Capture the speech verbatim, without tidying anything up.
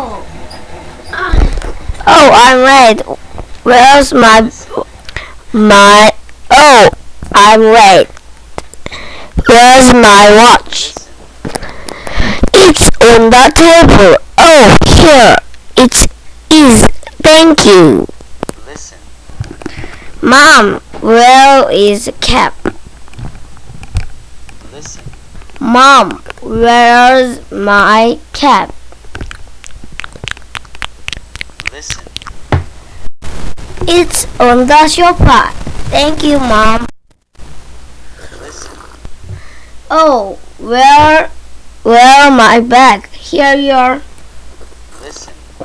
Oh, I'm late. Where's my my? Oh, I'm late. Where's my watch? It's on the table. Oh, here it is. Thank you. Listen. Mom, where is the cap? Listen. Mom, where's my cap? Listen. It's on the sofa. Thank you, Mom. Listen. Oh, where, where my bag? Here you are.